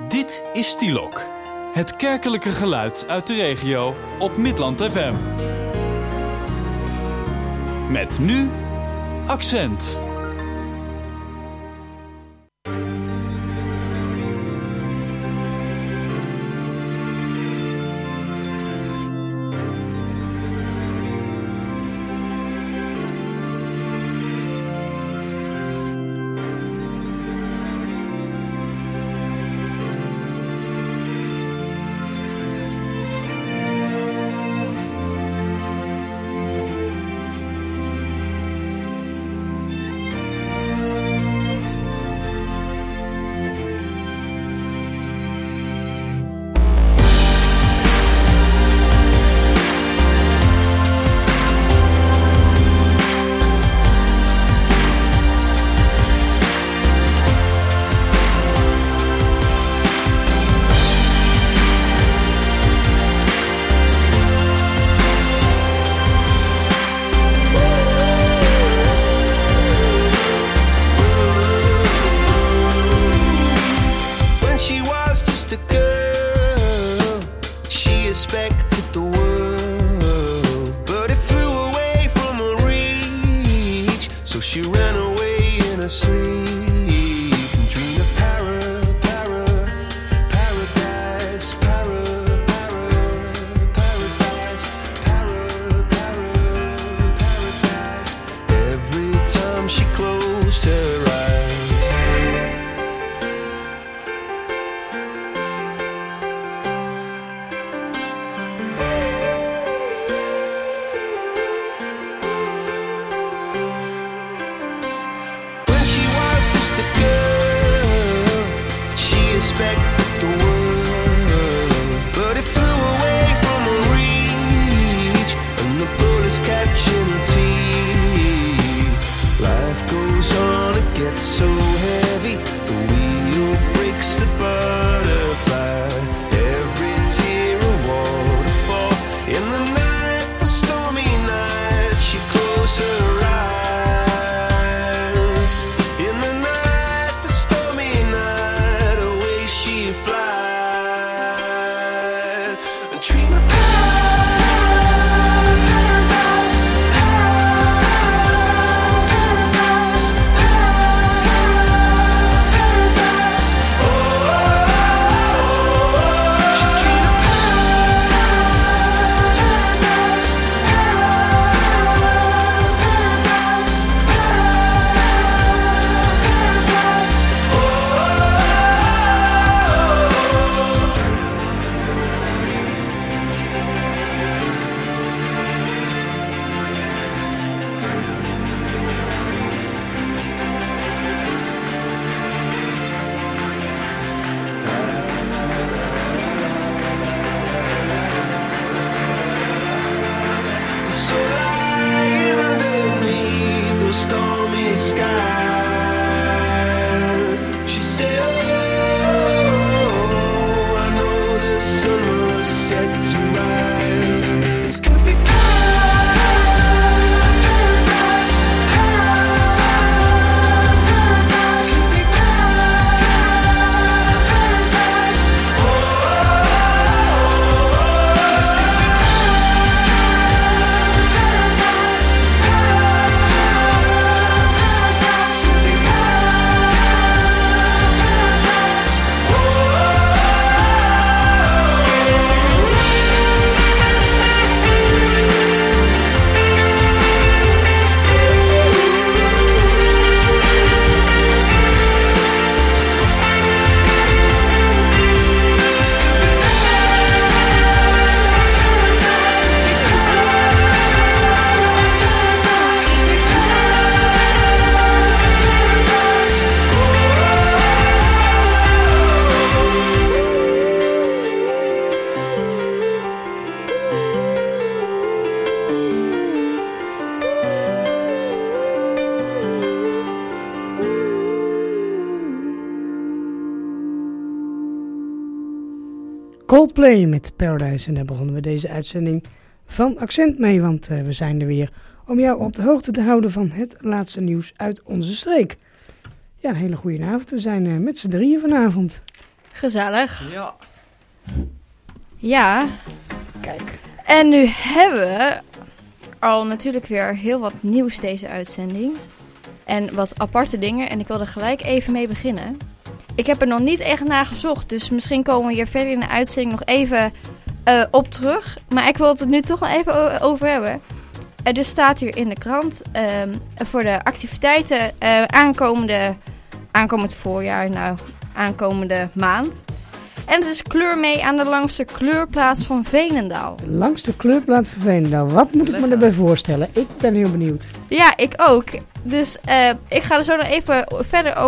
Dit is Stielok, het kerkelijke geluid uit de regio op Midland FM. Met nu Accent. Coldplay met Paradise. En daar begonnen we deze uitzending van Accent mee. Want we zijn er weer om jou op de hoogte te houden van het laatste nieuws uit onze streek. Ja, een hele goede avond. We zijn met z'n drieën vanavond. Gezellig. Ja. Ja. Kijk. En nu hebben we al natuurlijk weer heel wat nieuws deze uitzending. En wat aparte dingen. En ik wil er gelijk even mee beginnen. Ik heb er nog niet echt naar gezocht. Dus misschien komen we hier verder in de uitzending nog even op terug. Maar ik wil het er nu toch wel even over hebben. Er staat hier in de krant voor de activiteiten aankomend voorjaar, aankomende maand. En het is kleur mee aan de langste kleurplaats van Veenendaal. De langste kleurplaat van Veenendaal. Wat moet ik me erbij voorstellen? Ik ben heel benieuwd. Ja, ik ook. Dus ik ga er zo nog even verder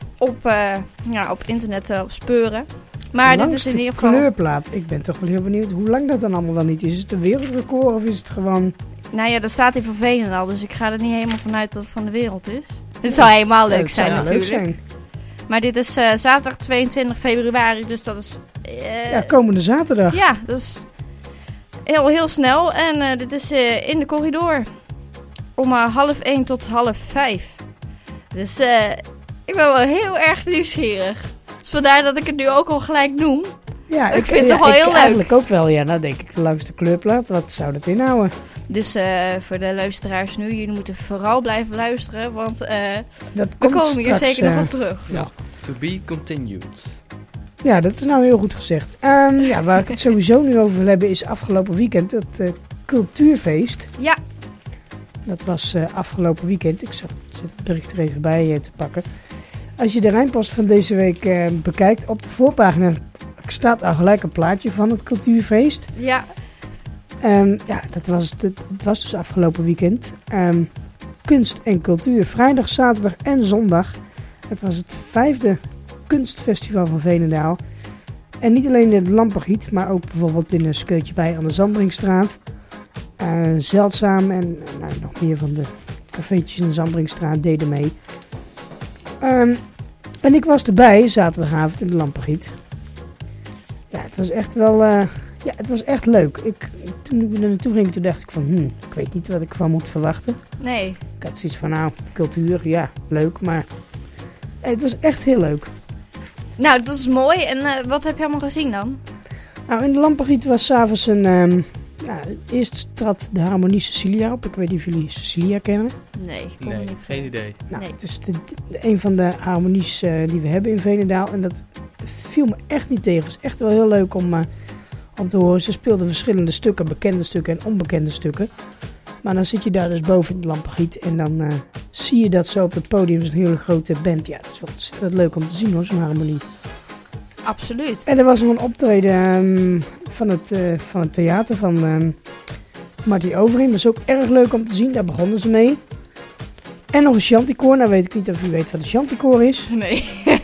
op internet speuren. Maar dit is in ieder geval... kleurplaat. Ik ben toch wel heel benieuwd hoe lang dat dan allemaal wel niet is. Is het een wereldrecord of is het gewoon... Nou ja, er staat hier voor Veenendaal, dus ik ga er niet helemaal vanuit dat het van de wereld is. Het zou helemaal leuk zijn natuurlijk. Leuk zijn. Maar dit is zaterdag 22 februari, dus dat is... komende zaterdag. Ja, dat is heel snel. En dit is in de corridor. Om 12:30 tot 12:30. Dus ik ben wel heel erg nieuwsgierig. Dus vandaar dat ik het nu ook al gelijk noem. Ja, ik vind het toch wel heel leuk. Eigenlijk ook wel, ja. Nou denk ik de langste kleurplaat. Wat zou dat inhouden? Dus voor de luisteraars nu, jullie moeten vooral blijven luisteren. Want we komen straks, hier zeker nog op terug. Ja, to be continued. Ja, dat is nou heel goed gezegd. Waar ik het sowieso nu over wil hebben is afgelopen weekend het cultuurfeest. Ja. Dat was afgelopen weekend. Ik zet het bericht er even bij te pakken. Als je de Rijnpost van deze week bekijkt, op de voorpagina staat al gelijk een plaatje van het cultuurfeest. Ja. Dat was het was dus afgelopen weekend. Kunst en cultuur, vrijdag, zaterdag en zondag. Het was het 5e kunstfestival van Veenendaal. En niet alleen in het Lampergiet, maar ook bijvoorbeeld in een Skeutje bij aan de Zandringstraat. Zeldzaam en nog meer van de cafeetjes in de Zandringstraat deden mee. En ik was erbij zaterdagavond in de Lampergiet. Ja, het was echt wel... het was echt leuk. Toen ik er naartoe ging, toen dacht ik van... ik weet niet wat ik van moet verwachten. Nee. Ik had zoiets van, cultuur, ja, leuk, maar... het was echt heel leuk. Nou, dat is mooi. En wat heb je allemaal gezien dan? Nou, in de Lampergiet was s'avonds een... eerst trad de Harmonie Cecilia op. Ik weet niet of jullie Cecilia kennen. Nee, niet. Geen idee. Nou, het is een van de harmonies die we hebben in Veenendaal. En dat viel me echt niet tegen. Het was echt wel heel leuk om te horen. Ze speelden verschillende stukken, bekende stukken en onbekende stukken. Maar dan zit je daar dus boven in het Lampergiet. En dan zie je dat zo op het podium. Zo'n hele grote band. Ja, het is wel ontzettend leuk om te zien hoor, zo'n harmonie. Absoluut. En er was nog een optreden van het theater van Marty Overeem. Dat is ook erg leuk om te zien. Daar begonnen ze mee. En nog een chanticoor. Nou weet ik niet of u weet wat een chanticoor is. Nee.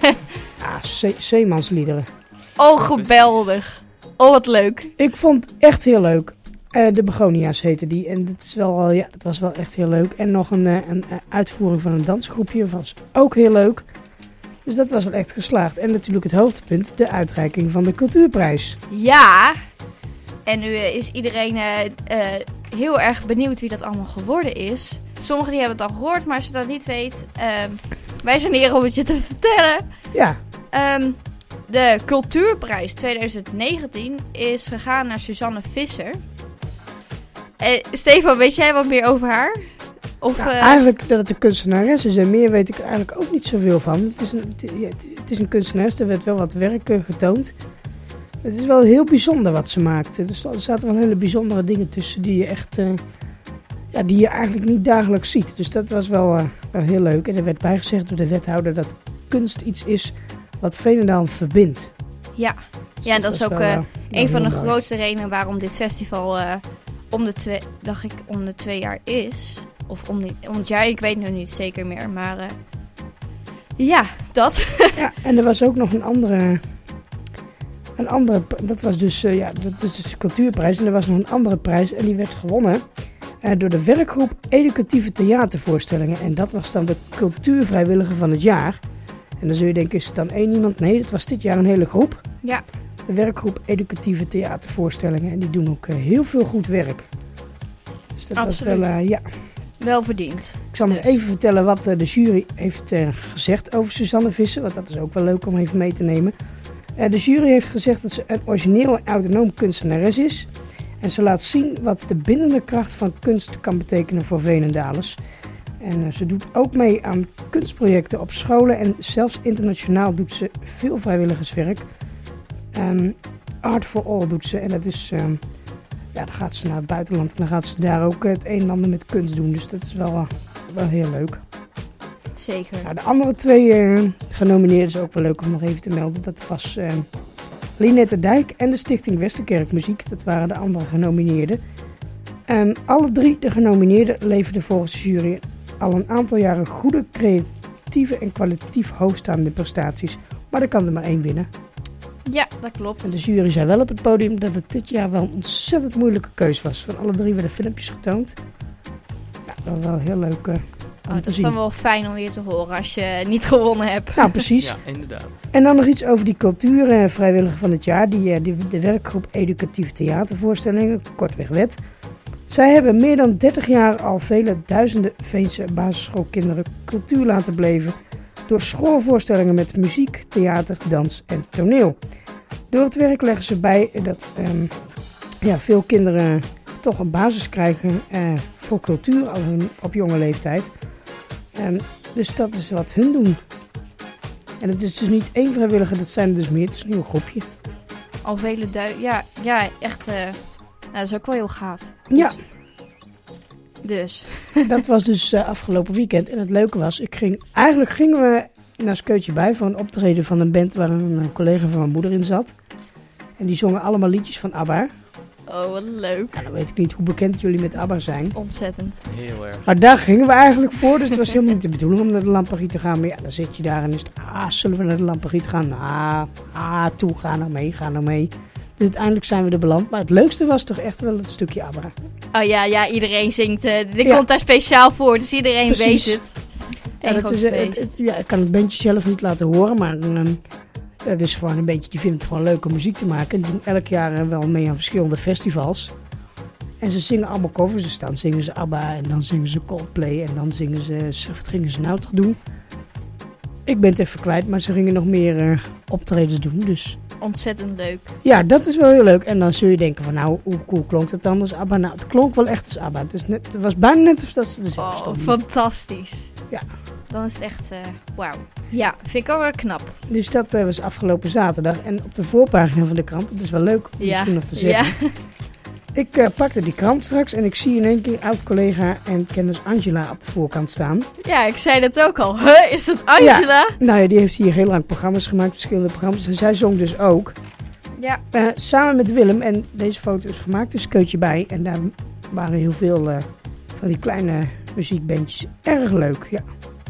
Zeemansliederen. Oh, geweldig. Oh, wat leuk. Ik vond het echt heel leuk. De Begonia's heette die. En dat was wel echt heel leuk. En nog een uitvoering van een dansgroepje. Was ook heel leuk. Dus dat was wel echt geslaagd. En natuurlijk het hoogtepunt, de uitreiking van de cultuurprijs. Ja. En nu is iedereen heel erg benieuwd wie dat allemaal geworden is. Sommigen die hebben het al gehoord, maar als je dat niet weet... wij zijn hier om het je te vertellen. Ja. De cultuurprijs 2019 is gegaan naar Suzanne Visser. Stefan, weet jij wat meer over haar? Of, eigenlijk dat het een kunstenares is en meer weet ik er eigenlijk ook niet zoveel van. Het is een kunstenares, er werd wel wat werk getoond. Het is wel heel bijzonder wat ze maakt. Er zaten wel hele bijzondere dingen tussen die je echt... die je eigenlijk niet dagelijks ziet. Dus dat was wel heel leuk. En er werd bijgezegd door de wethouder dat kunst iets is wat Veenendaal verbindt. Ja, dus ja, en dat is ook een van de grootste redenen waarom dit festival om de 2 jaar is. Of om het jaar, ik weet nu niet zeker meer. Maar ja, dat. Ja, en er was ook nog een andere, dat was dus de cultuurprijs. En er was nog een andere prijs en die werd gewonnen door de werkgroep Educatieve Theatervoorstellingen. En dat was dan de cultuurvrijwilliger van het jaar. En dan zul je denken, is het dan één iemand? Nee, dat was dit jaar een hele groep. Ja. De werkgroep Educatieve Theatervoorstellingen. En die doen ook heel veel goed werk. Dus dat absoluut. Was wel, wel verdiend. Ik zal nog even vertellen wat de jury heeft gezegd over Suzanne Visser. Want dat is ook wel leuk om even mee te nemen. De jury heeft gezegd dat ze een origineel en autonoom kunstenares is. En ze laat zien wat de bindende kracht van kunst kan betekenen voor Veenendalers. En ze doet ook mee aan kunstprojecten op scholen en zelfs internationaal doet ze veel vrijwilligerswerk. Art for All doet ze en dat is, dan gaat ze naar het buitenland en dan gaat ze daar ook het een en ander met kunst doen. Dus dat is wel heel leuk. Zeker. Nou, de andere 2 genomineerden is ook wel leuk om nog even te melden. Dat was Linette Dijk en de Stichting Westerkerk Muziek. Dat waren de andere genomineerden. Alle 3 de genomineerden leverden volgens de jury al een aantal jaren goede, creatieve en kwalitatief hoogstaande prestaties. Maar er kan er maar 1 winnen. Ja, dat klopt. En de jury zei wel op het podium dat het dit jaar wel een ontzettend moeilijke keus was. Van alle 3 werden filmpjes getoond. Ja, dat was wel heel leuk om Het te is zien. dan wel fijn om weer te horen als je niet gewonnen hebt. Nou, precies. Ja, inderdaad. En dan nog iets over die cultuurvrijwilliger van het jaar. De werkgroep Educatieve Theatervoorstellingen, kortweg WET. Zij hebben meer dan 30 jaar al vele duizenden Veense basisschoolkinderen cultuur laten beleven door schoolvoorstellingen met muziek, theater, dans en toneel. Door het werk leggen ze bij dat veel kinderen toch een basis krijgen voor cultuur op jonge leeftijd. Dus dat is wat hun doen. En het is dus niet 1 vrijwilliger, dat zijn er dus meer. Het is een heel groepje. Al vele ja, echt. Dat is ook wel heel gaaf. Ja. Dus. Dat was dus afgelopen weekend. En het leuke was, eigenlijk gingen we naar Skeutje bij voor een optreden van een band waar een collega van mijn moeder in zat. En die zongen allemaal liedjes van ABBA. Oh, wat leuk. Nou, dan weet ik niet hoe bekend jullie met ABBA zijn. Ontzettend. Heel erg. Maar daar gingen we eigenlijk voor. Dus het was helemaal niet de bedoeling om naar de Lampargie te gaan. Maar ja, dan zit je daar en is het, zullen we naar de Lampargie gaan? Ga nou mee. Dus uiteindelijk zijn we er beland. Maar het leukste was toch echt wel het stukje ABBA. Oh ja, iedereen zingt. Dit komt daar speciaal voor, dus iedereen Precies. weet het. Ja, dat is, ik kan het bandje zelf niet laten horen, maar het is gewoon een beetje, die vindt het gewoon leuke muziek te maken. Die doen elk jaar wel mee aan verschillende festivals. En ze zingen allemaal covers, dus dan zingen ze ABBA en dan zingen ze Coldplay en dan zingen ze, wat gingen ze nou toch doen? Ik ben het even kwijt, maar ze gingen nog meer optredens doen, dus... Ontzettend leuk. Ja, dat is wel heel leuk. En dan zul je denken van, nou, hoe cool klonk het dan als ABBA? Nou, het klonk wel echt als ABBA. Het was bijna net alsof dat ze er zelf stonden. Fantastisch. Ja. Dan is het echt, wauw. Ja, vind ik al wel knap. Dus dat was afgelopen zaterdag. En op de voorpagina van de krant, het is wel leuk om misschien nog te zeggen. Ja. Ik pakte die krant straks en ik zie in één keer oud-collega en kennis Angela op de voorkant staan. Ja, ik zei dat ook al. Is dat Angela? Ja, nou ja, die heeft hier heel lang programma's gemaakt, verschillende programma's. En zij zong dus ook. Ja. Samen met Willem. En deze foto is gemaakt, dus Keutje bij. En daar waren heel veel van die kleine muziekbandjes. Erg leuk, ja.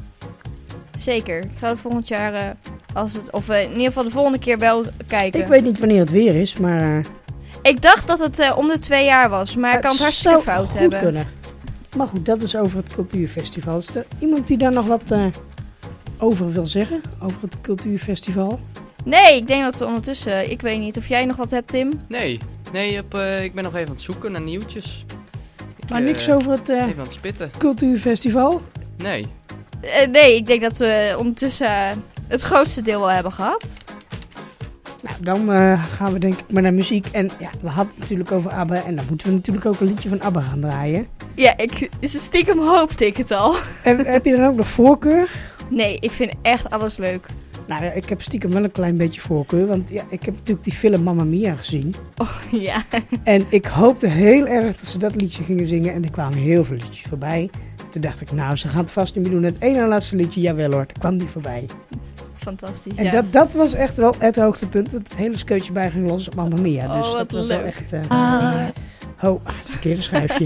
Zeker. Ik ga er volgend jaar, in ieder geval de volgende keer wel kijken. Ik weet niet wanneer het weer is, maar... Ik dacht dat het om de 2 jaar was, maar ik kan het hartstikke fout hebben. Kunnen. Maar goed, dat is over het cultuurfestival. Is er iemand die daar nog wat over wil zeggen? Over het cultuurfestival? Nee, ik denk dat het ondertussen... Ik weet niet of jij nog wat hebt, Tim? Nee, ik ben nog even aan het zoeken naar nieuwtjes. Maar niks over het even aan het spitten. cultuurfestival? Nee. Nee, ik denk dat we ondertussen het grootste deel wel hebben gehad. Nou, dan gaan we denk ik maar naar muziek. En ja, we hadden het natuurlijk over ABBA. En dan moeten we natuurlijk ook een liedje van ABBA gaan draaien. Ja, stiekem hoopte ik het al. En, heb je dan ook nog voorkeur? Nee, ik vind echt alles leuk. Nou ja, ik heb stiekem wel een klein beetje voorkeur. Want ja, ik heb natuurlijk die film Mamma Mia gezien. Oh, ja. En ik hoopte heel erg dat ze dat liedje gingen zingen. En er kwamen heel veel liedjes voorbij. Toen dacht ik, nou, ze gaan het vast niet meer doen. Het ene en laatste liedje, jawel hoor, er kwam die voorbei. Fantastisch, En ja. dat was echt wel het hoogtepunt. Dat het hele Skeutje bij ging los op Mamma Mia. Dus wat dat was leuk. wel echt... het verkeerde schijfje.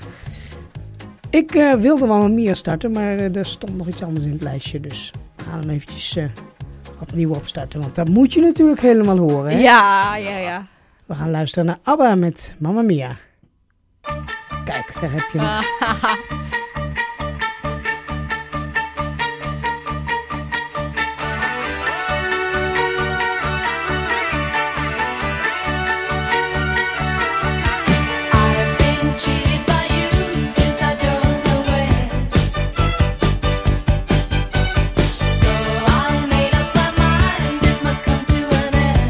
Ik wilde Mamma Mia starten, maar er stond nog iets anders in het lijstje. Dus we gaan hem eventjes opnieuw opstarten. Want dat moet je natuurlijk helemaal horen. Hè? Ja. We gaan luisteren naar ABBA met Mamma Mia. Kijk, daar heb je hem. Cheated by you since I don't know when. So I made up my mind it must come to an end.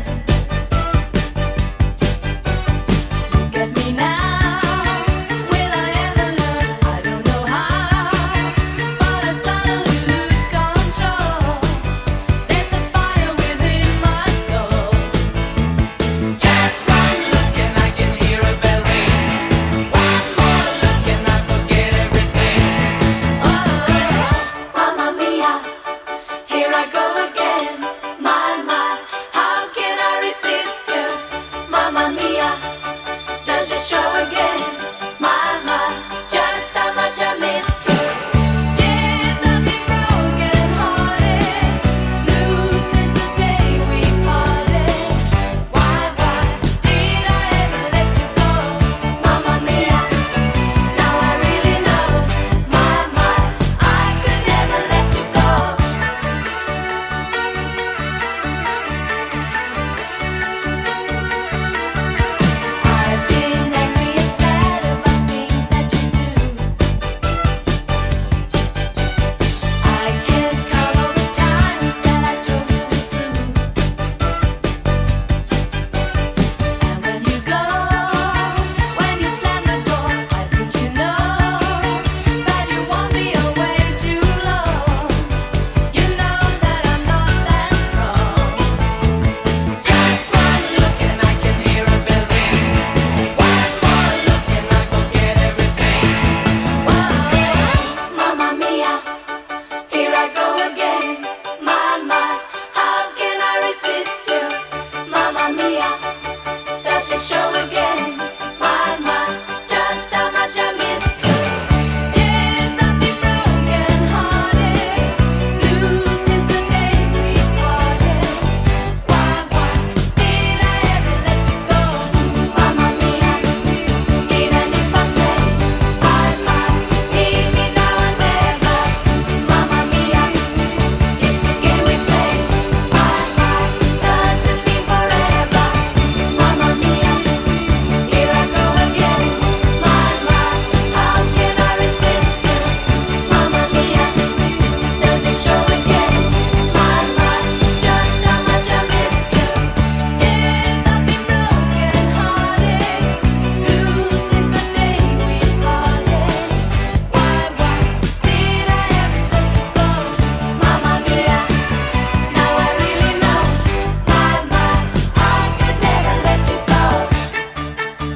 Mamma mia, does it show again? My, just how much I missed you. Yes, I've been broken hearted, blue since the day we parted. Why did I ever let you go? Mamma mia, even if I say I might leave me now and never. Mamma mia, it's a game we play. My doesn't mean forever. Mamma mia, here I go again. My, how can I resist you? Mamma mia, does it show again? My, just how much I missed you. Yes, I've been broken hearted, blue since the day we parted. Why did I ever let you go? Mamma mia, now I really know. My, I could never let you go.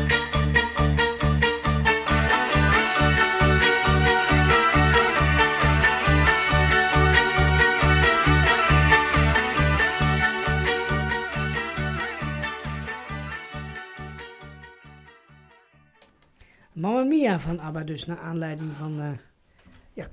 Mamma Mia van ABBA dus, naar aanleiding van het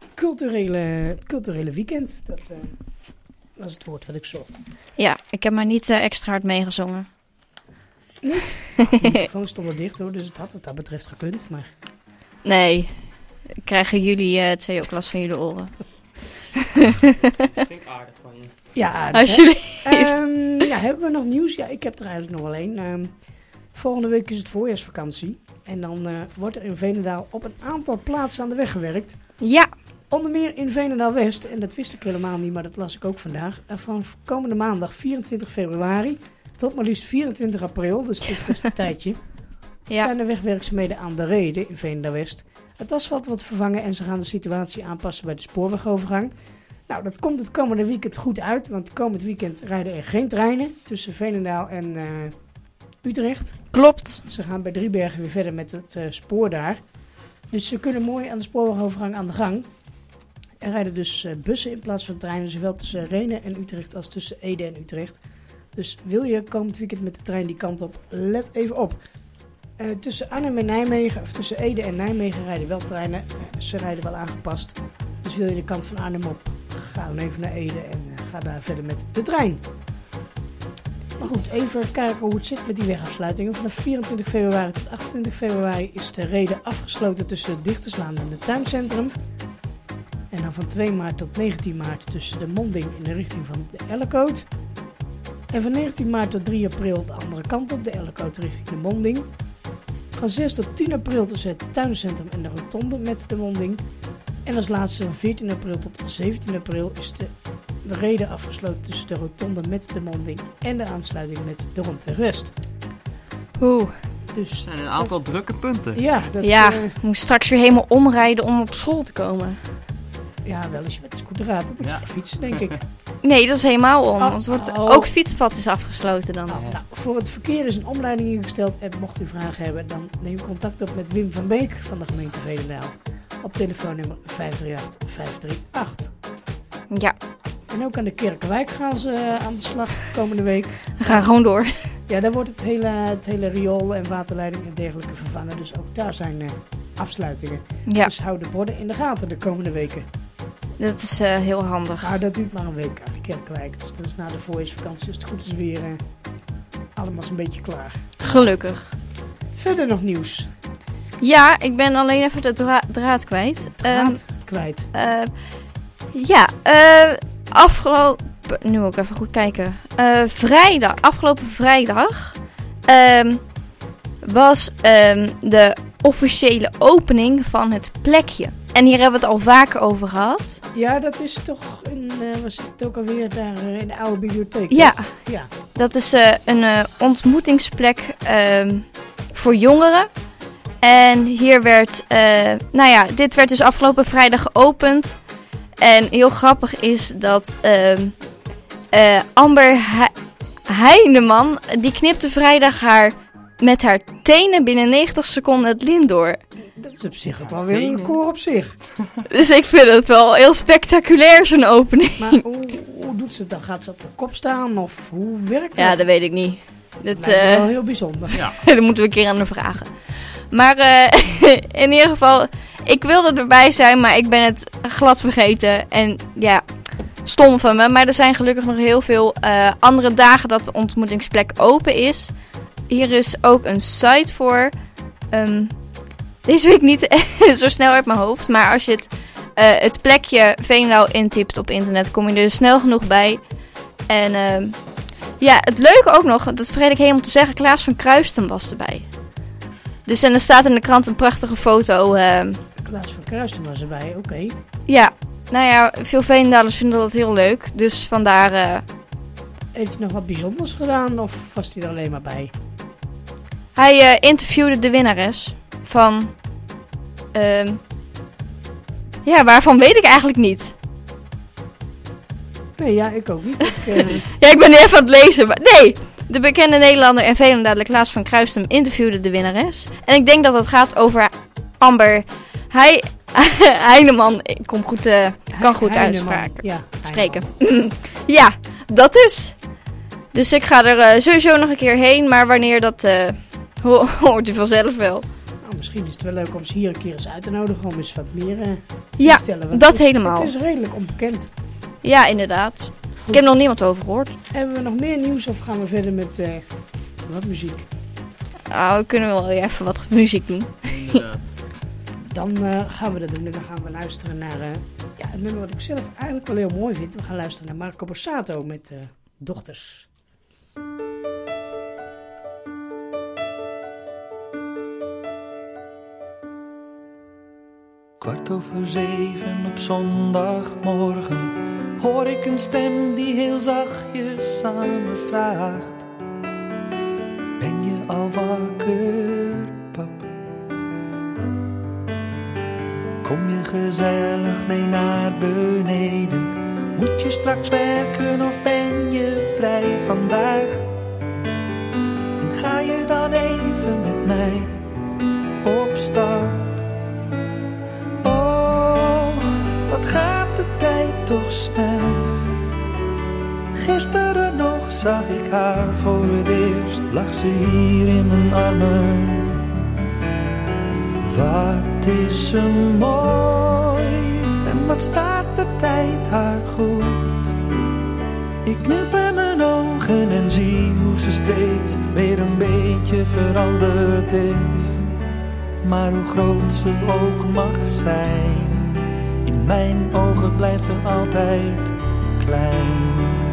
culturele weekend. Dat was het woord wat ik zocht. Ja, ik heb maar niet extra hard meegezongen. Niet? De microfoon stond er dicht hoor, dus het had wat dat betreft gekund. Maar Nee, krijgen jullie 2 ook last van jullie oren? Dat vind ik aardig van je. ja, aardig, hè? Alsjeblieft. Hebben we nog nieuws? Ja, ik heb er eigenlijk nog wel één. Volgende week is het voorjaarsvakantie. En dan wordt er in Veenendaal op een aantal plaatsen aan de weg gewerkt. Ja, Onder meer in Veenendaal-West, en dat wist ik helemaal niet, maar dat las ik ook vandaag. Van komende maandag 24 februari tot maar liefst 24 april, dus het is best een tijdje, zijn er wegwerkzaamheden aan de Rede in Veenendaal-West. Het asfalt wordt vervangen en ze gaan de situatie aanpassen bij de spoorwegovergang. Nou, dat komt het komende weekend goed uit, want komend weekend rijden er geen treinen tussen Veenendaal en Utrecht. klopt. Ze gaan bij Driebergen weer verder met het spoor daar. Dus ze kunnen mooi aan de spoorwegovergang aan de gang. Er rijden dus bussen in plaats van treinen, zowel tussen Renen en Utrecht als tussen Ede en Utrecht. Dus wil je komend weekend met de trein die kant op, let even op. Tussen Arnhem en Nijmegen, of tussen Ede en Nijmegen rijden wel treinen. Ze rijden wel aangepast. Dus wil je de kant van Arnhem op, ga dan even naar Ede en ga daar verder met de trein. Maar goed, even kijken hoe het zit met die wegafsluitingen. Vanaf 24 februari tot 28 februari is de Rede afgesloten tussen het Dichterslaan en het tuincentrum. En dan van 2 maart tot 19 maart tussen de Monding in de richting van de Ellekoot. En van 19 maart tot 3 april de andere kant op, de Ellekoot richting de Monding. Van 6 tot 10 april tussen het tuincentrum en de rotonde met de Monding. En als laatste van 14 april tot 17 april is de Rede afgesloten tussen de rotonde met de Monding en de aansluiting met de Rondweg West. Oeh. Dus Er zijn een aantal drukke punten. ja, dat, Ja, ik moet straks weer helemaal omrijden om op school te komen. wel als je met de scooter gaat, dan moet je Ja. gaan fietsen, denk ik. Nee, dat is helemaal om. Oh, Want het wordt, oh. ook het fietspad is afgesloten dan. Nou, voor het verkeer is een omleiding ingesteld en mocht u vragen hebben, dan neem contact op met Wim van Beek van de gemeente Veenendaal op telefoonnummer 538-538. Ja, En ook aan de Kerkenwijk gaan ze aan de slag komende week. we gaan gewoon door. Ja, daar wordt het hele riool en waterleiding en dergelijke vervangen. Dus ook daar zijn afsluitingen. Ja, Dus hou de borden in de gaten de komende weken. dat is heel handig. Maar dat duurt maar een week aan de Kerkenwijk. Dus dat is na de voorjaarsvakantie. Dus het goed is weer allemaal een beetje klaar. Gelukkig. Verder nog nieuws. Ja, ik ben alleen even de draad kwijt. Draad kwijt. Afgelopen... Nu moet ik even goed kijken. Afgelopen vrijdag was de officiële opening van het plekje. En hier hebben we het al vaker over gehad. Ja, dat is toch was het ook alweer daar in de oude bibliotheek? Ja, toch? Ja. dat is een ontmoetingsplek voor jongeren. En hier werd, dit werd dus afgelopen vrijdag geopend. En heel grappig is dat Amber Heineman, die knipte vrijdag met haar tenen binnen 90 seconden het lint door. Dat is op zich ook wel weer een record op zich. Dus ik vind het wel heel spectaculair, zo'n opening. Maar hoe doet ze het dan? Gaat ze op de kop staan of hoe werkt Ja, dat? dat weet ik niet. Dat, Lijkt me wel heel bijzonder. Ja. dat moeten we een keer aan de vragen. Maar in ieder geval, ik wilde erbij zijn, maar ik ben het glad vergeten. En ja, stom van me. Maar er zijn gelukkig nog heel veel andere dagen dat de ontmoetingsplek open is. Hier is ook een site voor. Deze weet ik niet zo snel uit mijn hoofd. Maar als je het plekje Veenendaal intypt op internet, kom je er snel genoeg bij. En ja, het leuke ook nog, dat vergeet ik helemaal te zeggen, Klaas van Kruisten was erbij. Dus en er staat in de krant een prachtige foto. Klaas van Kruisten was erbij, oké. Ja, nou ja, veel Veenendalers vinden dat heel leuk. Dus vandaar... Heeft hij nog wat bijzonders gedaan of was hij er alleen maar bij? Hij interviewde de winnares van... ja, waarvan weet ik eigenlijk niet. Nee, ja, ik ook niet. Ja, ik ben nu even aan het lezen. Maar nee, de bekende Nederlander en Veenendaler Klaas van Kruisten interviewde de winnares. En ik denk dat het gaat over Amber Heineman. Ik kan goed Heineman. uitspraken. Ja, Spreken. Ja, dat dus. Dus ik ga er sowieso nog een keer heen. Maar wanneer dat hoort u vanzelf wel. Nou, misschien is het wel leuk om ze hier een keer eens uit te nodigen om eens wat meer te Ja, vertellen. Want dat het is- helemaal. Het is redelijk onbekend. Ja, inderdaad. Ik heb nog niemand over gehoord. Hebben we nog meer nieuws of gaan we verder met wat muziek? Nou, we kunnen wel even wat muziek doen. Inderdaad. Dan gaan we dat doen en dan gaan we luisteren naar ja, het nummer wat ik zelf eigenlijk wel heel mooi vind. We gaan luisteren naar Marco Borsato met Dochters. Kwart over 7 op zondagmorgen hoor ik een stem die heel zachtjes aan me vraagt: ben je al wakker, pap? Kom je gezellig mee naar beneden? Moet je straks werken of ben je vrij vandaag? En ga je dan even met mij op stap? Wat gaat de tijd toch snel? Gisteren nog zag ik haar voor het eerst. Lag ze hier in mijn armen. Wat is ze mooi. En wat staat de tijd haar goed. Ik knip in mijn ogen en zie hoe ze steeds weer een beetje veranderd is. Maar hoe groot ze ook mag zijn, in mijn ogen blijft ze altijd klein.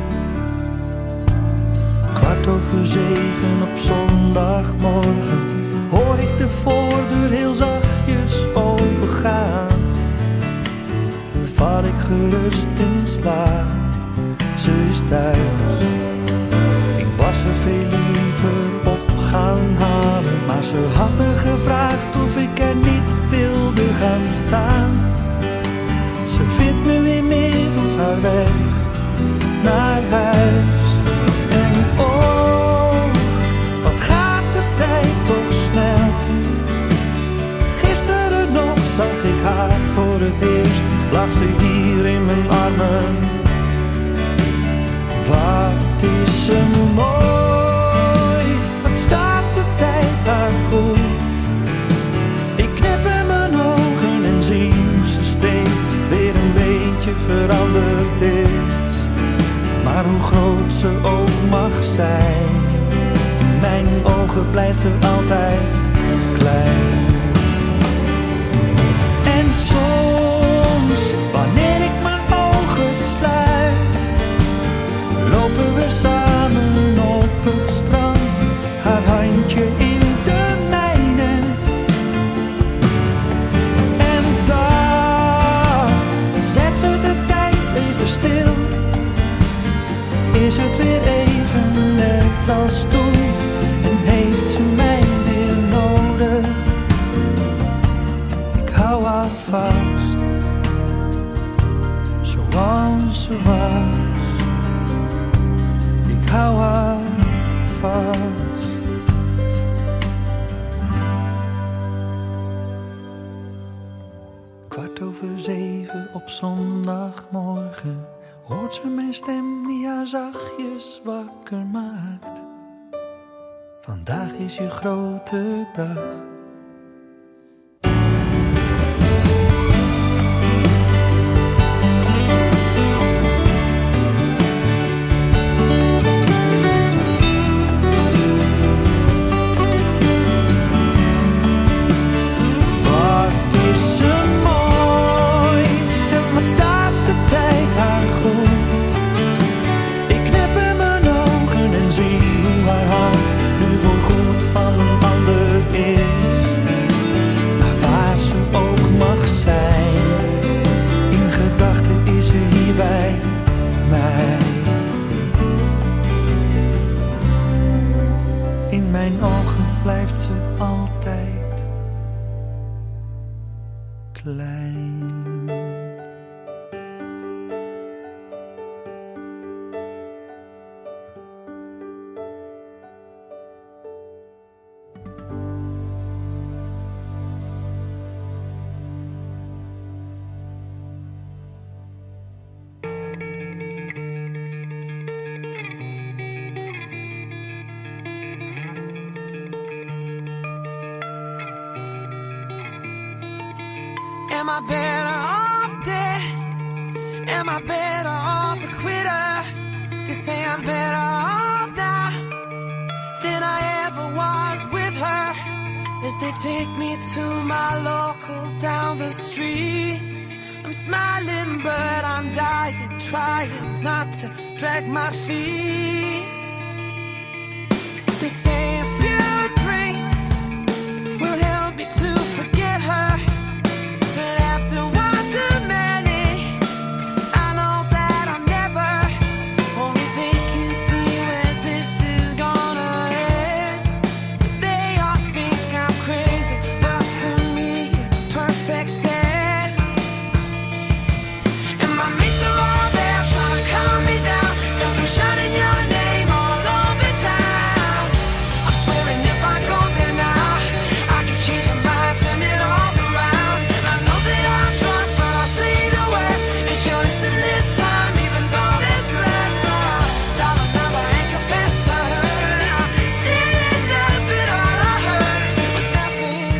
6:15 op zondagmorgen hoor ik de voordeur heel zachtjes opengaan. Val ik gerust in slaap, ze is thuis. Ik was er veel liever op gaan halen, maar ze had me gevraagd of ik er niet wilde gaan staan. Ze vindt nu inmiddels haar weg naar huis. En oh, wat gaat de tijd toch snel. Gisteren nog zag ik haar voor het eerst. Lag ze hier in mijn armen. Wat is ze mooi. Wat staat de tijd haar goed. Ik knip in mijn ogen en zie hoe ze steeds weer een beetje veranderd is. Maar hoe groot ze ook mag zijn, in mijn ogen blijft ze altijd klein. En soms, wanneer ik mijn ogen sluit, lopen we samen op het strand, haar handje in de mijne. En daar zet ze de tijd even stil. Is het weer even net als toen en heeft ze mij weer nodig. Ik hou haar vast, zoals ze was. Ik hou haar vast. Kwart over 7 op zondagmorgen hoort ze mijn stem die haar zachtjes wakker maakt. Vandaag is je grote dag. Blijft ze altijd klein. Am I better off dead? Am I better off a quitter? They say I'm better off now than I ever was with her. As they take me to my local down the street, I'm smiling but I'm dying, trying not to drag my feet. They say a few drinks will help me to forget her. But after one too many, I know that I'll never. Only they can see where this is gonna end. They all think I'm crazy, but to me it's perfect sense. And my mates are all there trying to calm me down, 'cause I'm shouting your name all over town. I'm swearing if I go there now, I can change my mind, turn it all around. I know that I'm drunk, but I'll say the words, and she'll listen this time, even though this letters are dollar number and confess to her. I'm still in love, but all I heard was nothing.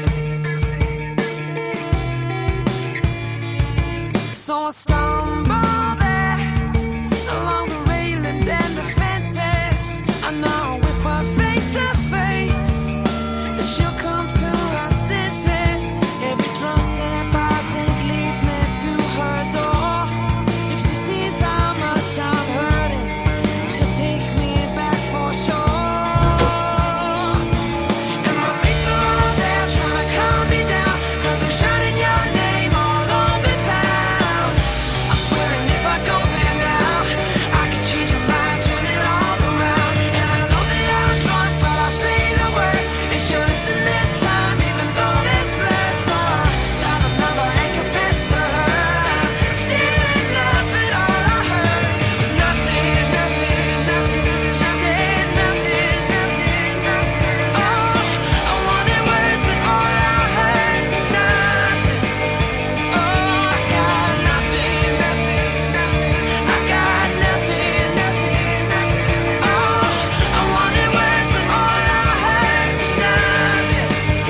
So I stumble there along the railings and the fences. I know if we're face to face, that she'll come to her senses. Every drunk step I take leads me to her door. If she sees how much I'm hurting, she'll take me back for sure. And my mates are all there trying to calm me down, 'cause I'm shouting your name all over town. I'm swearing if I go there now, I can change my mind, turn it all around. And I know that I'm drunk, but I'll say the words, and she'll listen this time, even though this letters are dollar number and confess to her. I'm still in love, but all I heard was nothing, nothing, nothing. She said nothing, nothing, nothing. Oh, I wanted words, but all I heard was nothing. Oh, I got nothing, nothing, nothing. I got nothing, nothing, nothing. Oh, I wanted words, but all I heard was nothing.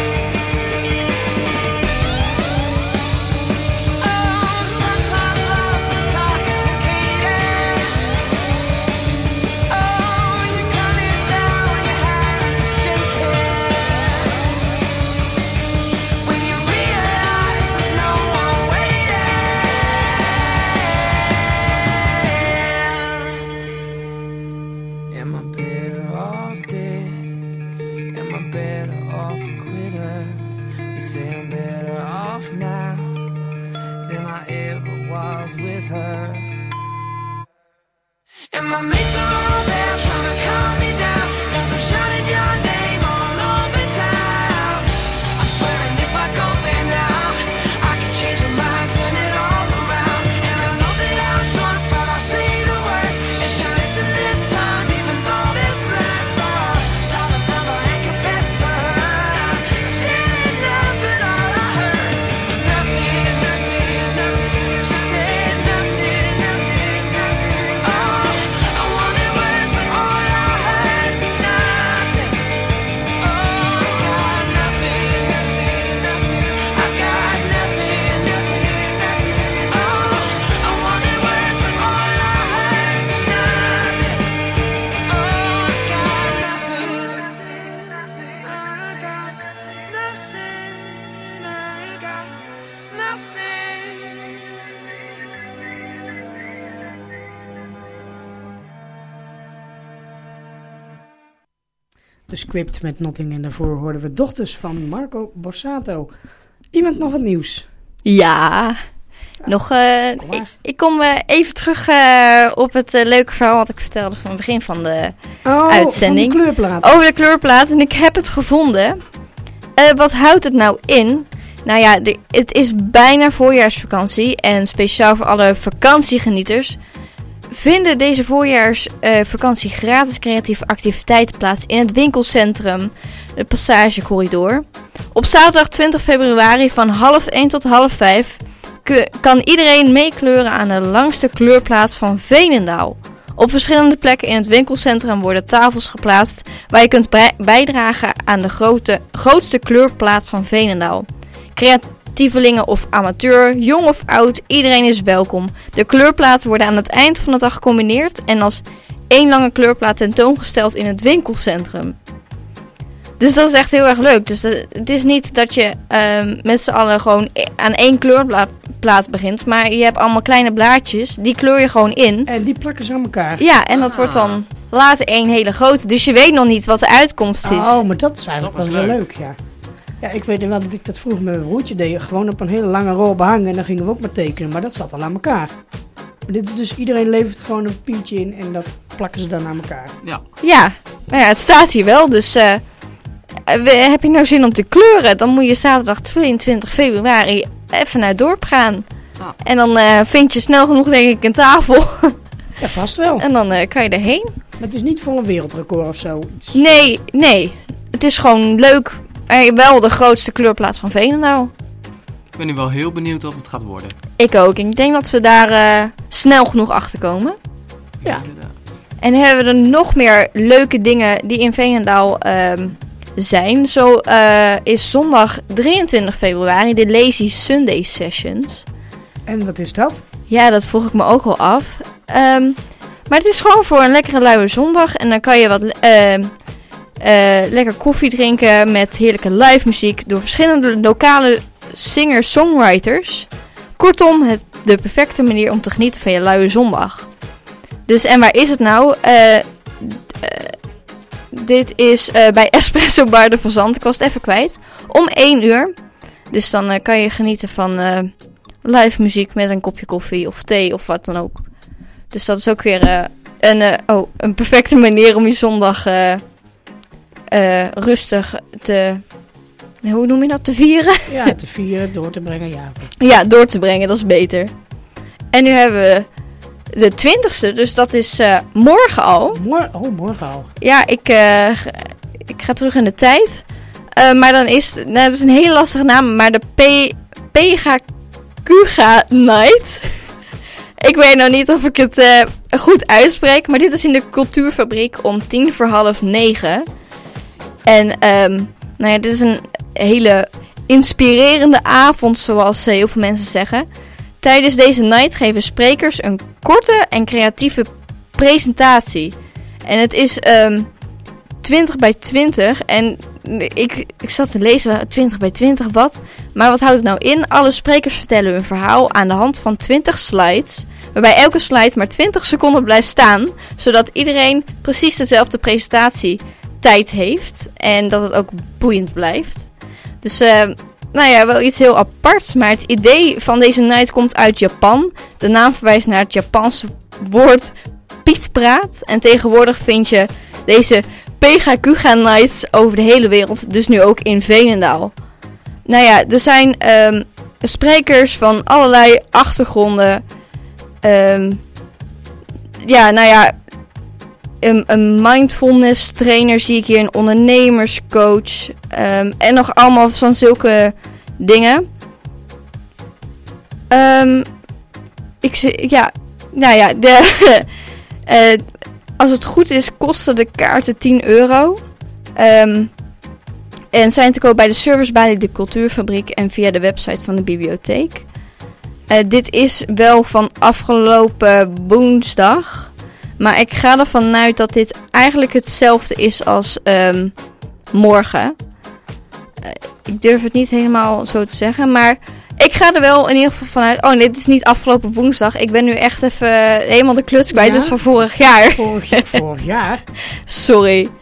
Oh, sometimes love's intoxicating. Oh, you cut it down, your hands are shaking. When you realize there's no one waiting. Am I better off dead? Am I better off a quitter? They say I'm better off now than I ever was with her. And my mates are all there trying to calm me down, 'cause I'm shouting your name all over town. I'm swearing if I go there now, I can change my mind, turn it all around. And I know that I'm drunk, but I'll say the words, and she'll listen this time, even though this letters are dollar number and confess to her. I'm still in love, but all I heard was nothing, nothing, nothing. She said nothing, nothing. de Script met Notting. En daarvoor hoorden we Dochters van Marco Borsato. Iemand nog wat nieuws? Ja, nog... kom maar. ik kom even terug op het leuke verhaal wat ik vertelde van het begin van de uitzending. Van de kleurplaat. Over de kleurplaat. En ik heb het gevonden. Wat houdt het nou in? Nou ja, het is bijna voorjaarsvakantie. En speciaal voor alle vakantiegenieters vinden deze voorjaarsvakantie gratis creatieve activiteiten plaats in het winkelcentrum, de Passagecorridor. Op zaterdag 20 februari van 12:30 tot 16:30 kan iedereen meekleuren aan de langste kleurplaat van Veenendaal. Op verschillende plekken in het winkelcentrum worden tafels geplaatst waar je kunt bijdragen aan de grootste kleurplaat van Veenendaal. Creatievelingen of amateur, jong of oud, iedereen is welkom. De kleurplaten worden aan het eind van de dag gecombineerd en als één lange kleurplaat tentoongesteld in het winkelcentrum. Dus dat is echt heel erg leuk. Dus het is niet dat je met z'n allen gewoon aan één kleurplaat begint. Maar je hebt allemaal kleine blaadjes. Die kleur je gewoon in. En die plakken ze aan elkaar. Ja, en dat wordt dan later één hele grote. Dus je weet nog niet wat de uitkomst is. Oh, maar dat is eigenlijk Dat is wel leuk. leuk, ja. Ja, ik weet wel dat ik dat vroeger met mijn broertje deed. Gewoon op een hele lange rol behangen en dan gingen we ook maar tekenen. Maar dat zat al aan elkaar. Maar dit is dus, iedereen levert gewoon een papiertje in en dat plakken ze dan aan elkaar. Ja. Ja, nou ja, het staat hier wel. Dus heb je nou zin om te kleuren? Dan moet je zaterdag 22 februari even naar het dorp gaan. Ah. En dan vind je snel genoeg denk ik een tafel. Ja, vast wel. En dan kan je erheen. Maar het is niet voor een wereldrecord of zo. Nee. Het is gewoon leuk. Wel de grootste kleurplaat van Veenendaal. Ik ben nu wel heel benieuwd wat het gaat worden. Ik ook. Ik denk dat we daar snel genoeg achter komen. Ja. Inderdaad. En hebben we er nog meer leuke dingen die in Veenendaal zijn. Zo is zondag 23 februari de Lazy Sunday Sessions. En wat is dat? Ja, dat vroeg ik me ook al af. Maar het is gewoon voor een lekkere luie zondag. En dan kan je wat lekker koffie drinken met heerlijke live muziek door verschillende lokale singer-songwriters. Kortom, de perfecte manier om te genieten van je luie zondag. Dus en waar is het nou? Dit is bij Espresso Bar de Fazant. Ik was het even kwijt. Om 1 uur. Dus dan kan je genieten van live muziek met een kopje koffie of thee of wat dan ook. Dus dat is ook weer een perfecte manier om je zondag rustig te... Hoe noem je dat? Te vieren? Ja, te vieren, door te brengen, ja. Ja, door te brengen, dat is beter. En nu hebben we de 20ste, dus dat is morgen al. Morgen al. Ja, ik ga terug in de tijd. Maar dan is het... Nou, dat is een hele lastige naam, maar de Pega Kuga Night. Ik weet nou niet of ik het goed uitspreek, maar dit is in de Cultuurfabriek om 9:45. En nou ja, dit is een hele inspirerende avond, zoals heel veel mensen zeggen. Tijdens deze night geven sprekers een korte en creatieve presentatie. En het is 20 bij 20. En ik zat te lezen, 20 bij 20, wat? Maar wat houdt het nou in? Alle sprekers vertellen hun verhaal aan de hand van 20 slides. Waarbij elke slide maar 20 seconden blijft staan. Zodat iedereen precies dezelfde presentatietijd heeft. En dat het ook boeiend blijft. Dus nou ja, wel iets heel aparts. Maar het idee van deze night komt uit Japan. De naam verwijst naar het Japanse woord pietpraat. En tegenwoordig vind je deze Pega Nights over de hele wereld. Dus nu ook in Veenendaal. Nou ja, er zijn sprekers van allerlei achtergronden. Ja, nou ja. Een mindfulness trainer zie ik hier. Een ondernemerscoach. En nog allemaal van zulke dingen. Als het goed is, kosten de kaarten €10. En zijn te koop bij de servicebalie de Cultuurfabriek en via de website van de bibliotheek. Dit is wel van afgelopen woensdag. Maar ik ga ervan uit dat dit eigenlijk hetzelfde is als morgen. Ik durf het niet helemaal zo te zeggen, maar ik ga er wel in ieder geval vanuit. Oh nee, dit is niet afgelopen woensdag. Ik ben nu echt even helemaal de kluts kwijt. Ja? Dat is van vorig jaar. Vorig jaar? Sorry.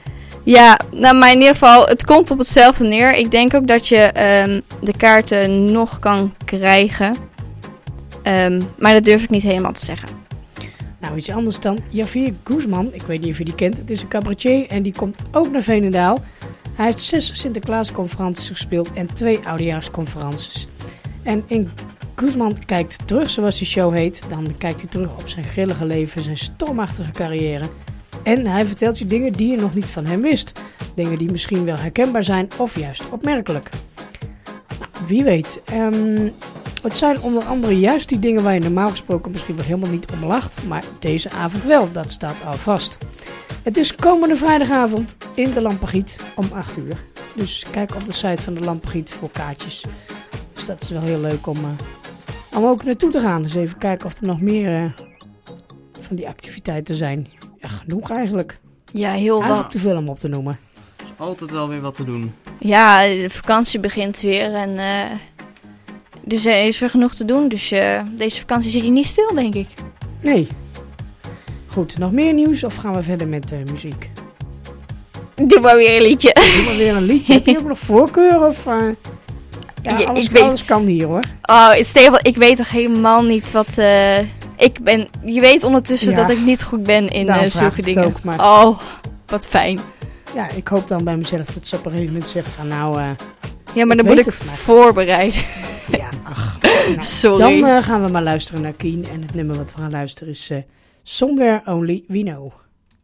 Ja, nou, maar in ieder geval, het komt op hetzelfde neer. Ik denk ook dat je de kaarten nog kan krijgen. Maar dat durf ik niet helemaal te zeggen. Nou, iets anders dan Javier Guzman. Ik weet niet of je die kent. Het is een cabaretier en die komt ook naar Veenendaal. Hij heeft 6 Sinterklaasconferenties gespeeld en 2 oudejaarsconferenties. En in Guzman kijkt terug, zoals die show heet. Dan kijkt hij terug op zijn grillige leven, zijn stormachtige carrière. En hij vertelt je dingen die je nog niet van hem wist. Dingen die misschien wel herkenbaar zijn of juist opmerkelijk. Nou, wie weet. Het zijn onder andere juist die dingen waar je normaal gesproken misschien wel helemaal niet om lacht. Maar deze avond wel, dat staat al vast. Het is komende vrijdagavond in de Lampergiet om 8 uur. Dus kijk op de site van de Lampergiet voor kaartjes. Dus dat is wel heel leuk om ook naartoe te gaan. Dus even kijken of er nog meer van die activiteiten zijn. Ja, genoeg eigenlijk. Ja, heel Eigenlijk wat. te veel om op te noemen. Er is altijd wel weer wat te doen. Ja, de vakantie begint weer en dus er is weer genoeg te doen. Dus deze vakantie zit je niet stil, denk ik. Nee. Goed, nog meer nieuws of gaan we verder met muziek? Doe maar weer een liedje. Doe maar weer een liedje. Heb je ook nog voorkeur of... Ja, Ja, alles, ik weet- alles kan hier hoor. Oh, Stefan, ik weet toch helemaal niet wat... Je weet ondertussen Ja, dat ik niet goed ben in daarom vraag zulke ik het dingen. ook, maar- Oh, wat fijn. Ja, ik hoop dan bij mezelf dat ze op een gegeven moment zegt van nou... Ja, maar Ik dan moet weet ik het, maar- voorbereid. ja, ach. Nou, Sorry. dan gaan we maar luisteren naar Keen. En het nummer wat we gaan luisteren is Somewhere Only We Know.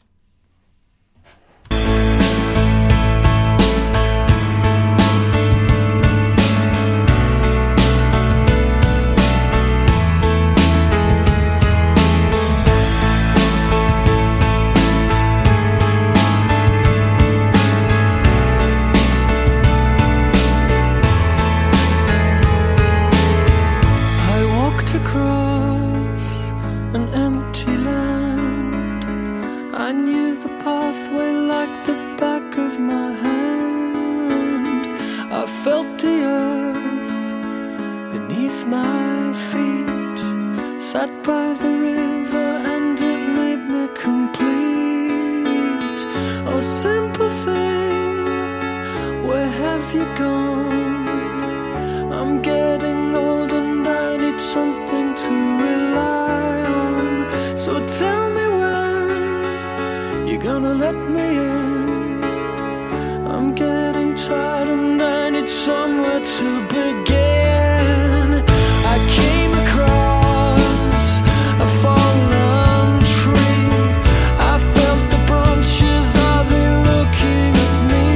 I walked across an empty land. I knew the pathway like the back of my hand. I felt the earth beneath my feet. Sat by the river and it made me complete. Oh, simple thing, where have you gone? I'm getting old and I need something to rely on. So tell me when you're gonna let me in. I'm getting tired and I need somewhere to begin. I came across a fallen tree. I felt the branches, are they looking at me?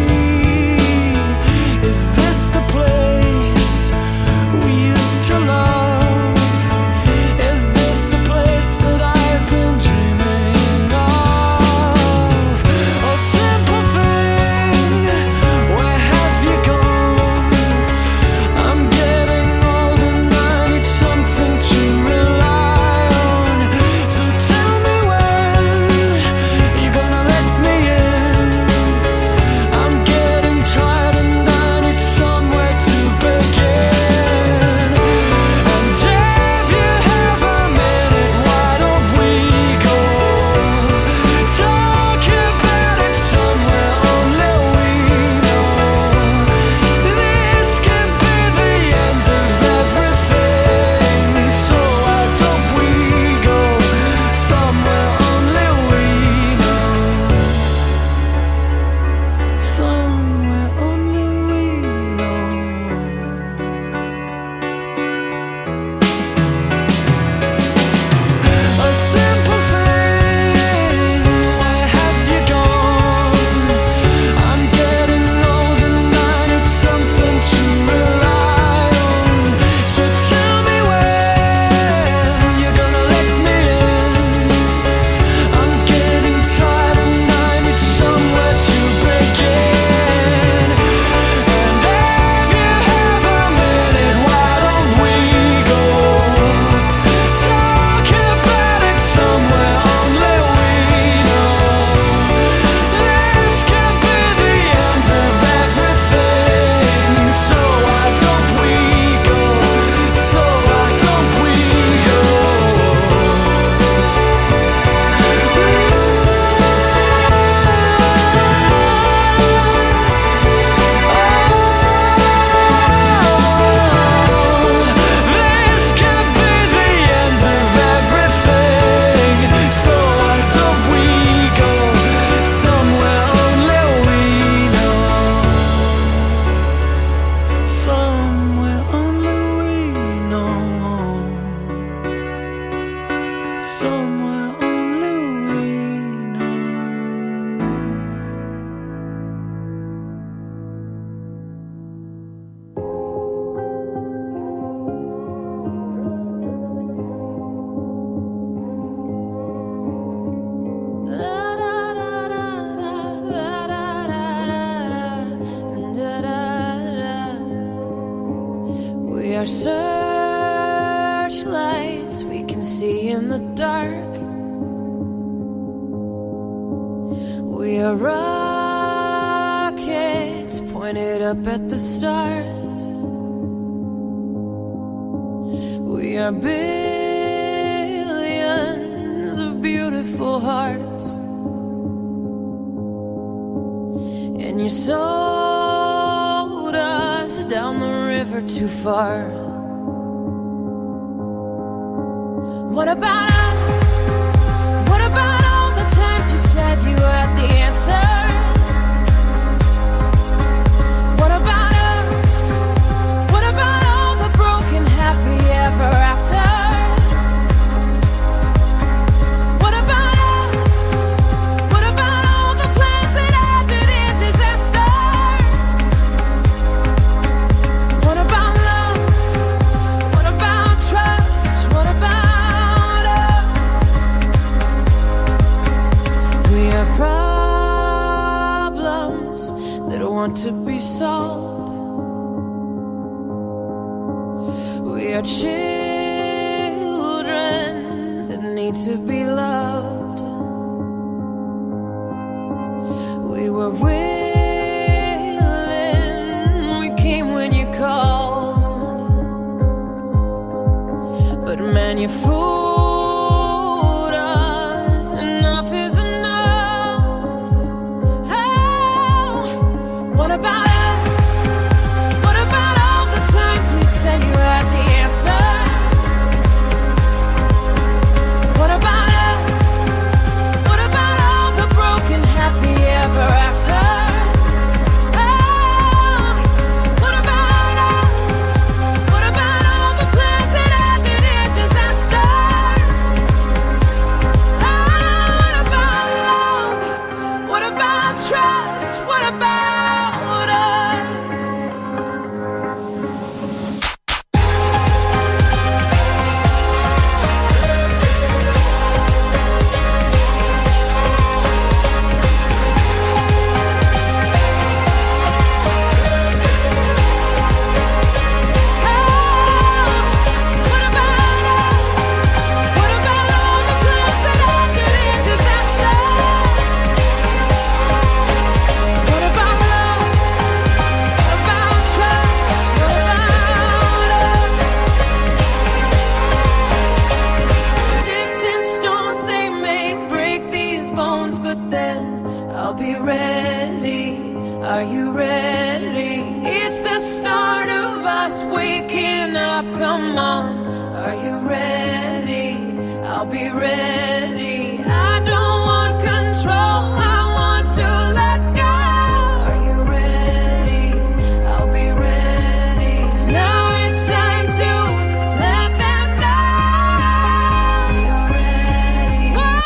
Is this the place we used to love? Is this the place that I've been dreaming of? Oh, are searchlights we can see in the dark. We are rockets pointed up at the stars. We are billions of beautiful hearts. And you sold us down the river too far. What about us? What about all the times you said you had the answers? What about us? What about all the broken happy ever afters? What about us? What about all the plans that ended in disaster? What about love? What about trust? What about us? We are problems that want to be solved. We are children that need to be loved. We were willing, we came when you called. But man, you fooled us, enough is enough. Oh, what about us? What about all the times you said you had the answer? What about us? What about all the broken happy ever afters? Oh, what about us? What about all the plans that ended in disaster? Oh, what about love? What about trust? What about us? What about us? What about all the plans that ended in disaster? What about love? What about trust? What about us? Sticks and stones, they may break these bones, but then I'll be ready. Are you ready? It's the start of us waking up. Come on, are you ready? I'll be ready. I don't want control, I want to let go. Are you ready? I'll be ready. 'Cause now it's time to let them know you're ready.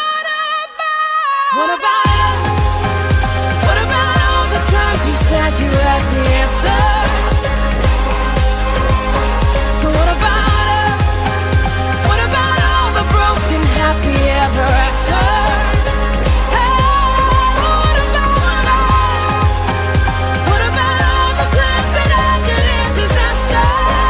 What about us? What about all the times you said you had the answer? So what about us? What about all the broken happy ever afters? Oh, what about us? What about all the plans that ended in disaster?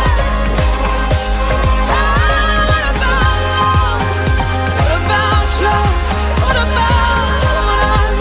Oh, what about love? What about trust? What about us?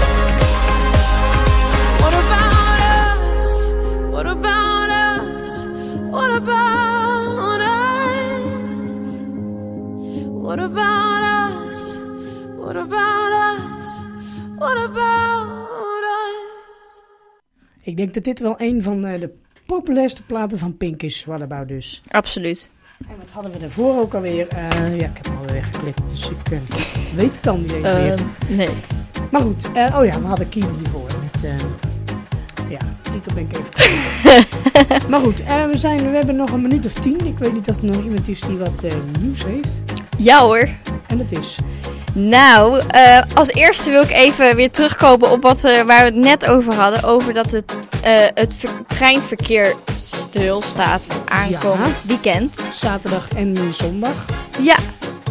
What about us? What about us? What about us? What about us? What about us? What about us? Ik denk dat dit wel een van de populairste platen van Pink is. What About Us. Absoluut. En wat hadden we daarvoor ook alweer? Ja, ik heb hem alweer weggeklikt, dus ik weet het dan niet eens meer. Nee. Maar goed, we hadden Keen hiervoor. Met, de titel ben ik even kwijt. Maar goed, we hebben nog een minuut of 10. Ik weet niet of er nog iemand is die wat nieuws heeft. Ja hoor. En dat is... Nou, als eerste wil ik even weer terugkomen op waar we het net over hadden. Over dat het treinverkeer stilstaat aankomend weekend. Zaterdag en zondag. Ja,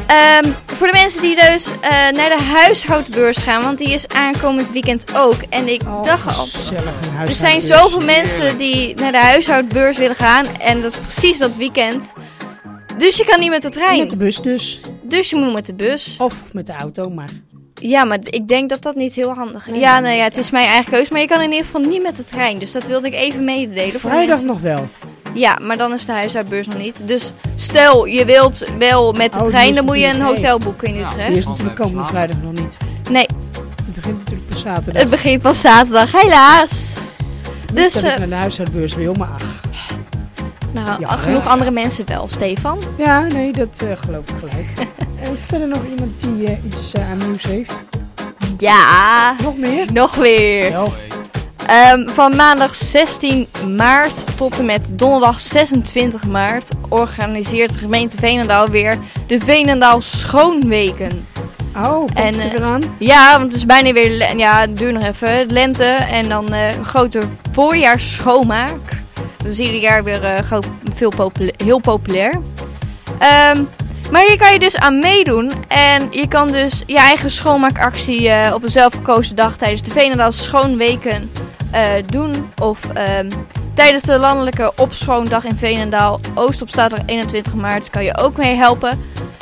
Voor de mensen die dus naar de huishoudbeurs gaan, want die is aankomend weekend ook. En ik dacht al, Gezellig, een er huishoudbeurs. zijn zoveel mensen die naar de huishoudbeurs willen gaan. En dat is precies dat weekend. Dus je kan niet met de trein. Met de bus dus. Dus je moet met de bus. Of met de auto, maar... Ja, maar ik denk dat dat niet heel handig is. Nee, Ja, nee, nou ja, het is mijn eigen keus. Maar je kan in ieder geval niet met de trein. Dus dat wilde ik even mededelen. voor Vrijdag mensen. nog wel. Ja, maar dan is de huishoudbeurs nog niet. Dus stel, je wilt wel met de Oh, die trein, is dan moet je een natuurlijk- hotel boeken in Ja. Utrecht. Die is Gewoon natuurlijk even komende slapen. vrijdag nog niet. Nee, Het begint natuurlijk pas zaterdag. het begint pas zaterdag, helaas. Niet Dus, dat ik naar de huishoudbeurs wil, maar ach. nou, Ja, genoeg hè? andere mensen wel, Stefan. Ja, nee, dat geloof ik gelijk. En verder nog iemand die iets aan nieuws heeft. Ja, Nog meer? nog weer. Ja. Van maandag 16 maart tot en met donderdag 26 maart organiseert de gemeente Veenendaal weer de Veenendaal Schoonweken. Oh, komt En, het er weer aan? Ja, want het is bijna weer, ja, het duurt nog even, lente en dan een grote voorjaarsschoonmaak. Dat is ieder jaar weer heel populair. Maar hier kan je dus aan meedoen en je kan dus je eigen schoonmaakactie op een zelfgekozen dag tijdens de Veenendaal Schoonweken doen. Of tijdens de landelijke opschoondag in Veenendaal, Oost op zaterdag 21 maart, kan je ook mee helpen.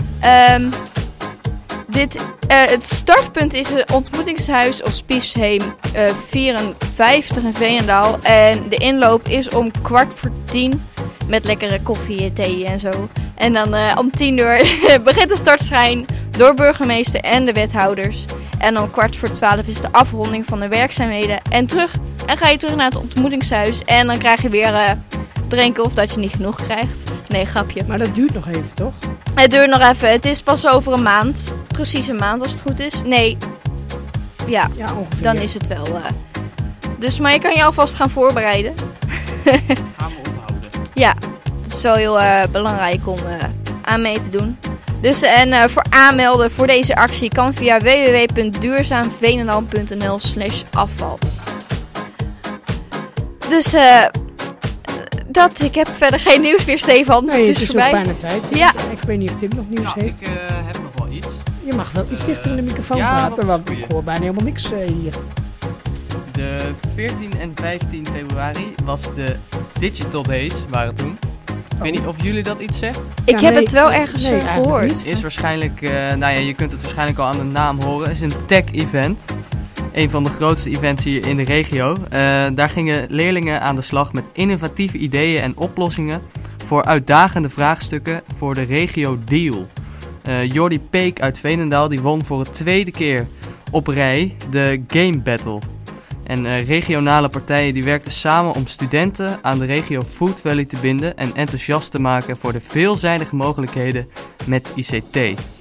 Het startpunt is het ontmoetingshuis op Spiesheem 54 in Veenendaal. En de inloop is om 9:15 met lekkere koffie en thee en zo. En dan om 10:00 begint de startschijn door burgemeester en de wethouders. En om 11:15 is de afronding van de werkzaamheden. En ga je terug naar het ontmoetingshuis. En dan krijg je weer drinken of dat je niet genoeg krijgt. Nee, grapje. Maar dat duurt nog even, toch? Het duurt nog even. Het is pas over een maand. Precies een maand als het goed is. Nee. Ja, Ja, ongeveer. dan is het wel. Dus, maar je kan je alvast gaan voorbereiden. Gaan we onthouden. Ja, het is wel heel belangrijk om aan mee te doen. Dus en voor aanmelden voor deze actie kan via www.duurzaamveenendaal.nl/afval. Dus ik heb verder geen nieuws meer, Stefan. Nee, het is ook voorbij. bijna tijd. Ja. Ik weet niet of Tim nog nieuws Nou, heeft. ik heb nog wel iets. Je mag wel iets dichter in de microfoon ja, praten, dat is want goeie. ik hoor bijna helemaal niks hier. De 14 en 15 februari was de Digital Days, waren toen. Ik weet niet of jullie dat iets zegt. Ik Ja, heb nee, het wel ergens eigenlijk gehoord. niet. Is waarschijnlijk, nou ja, je kunt het waarschijnlijk al aan de naam horen. Het is een tech-event. Een van de grootste events hier in de regio. Daar gingen leerlingen aan de slag met innovatieve ideeën en oplossingen voor uitdagende vraagstukken voor de regio Deal. Jordi Peek uit Veenendaal die won voor het tweede keer op rij de Game Battle. En regionale partijen die werkten samen om studenten aan de regio Food Valley te binden en enthousiast te maken voor de veelzijdige mogelijkheden met ICT.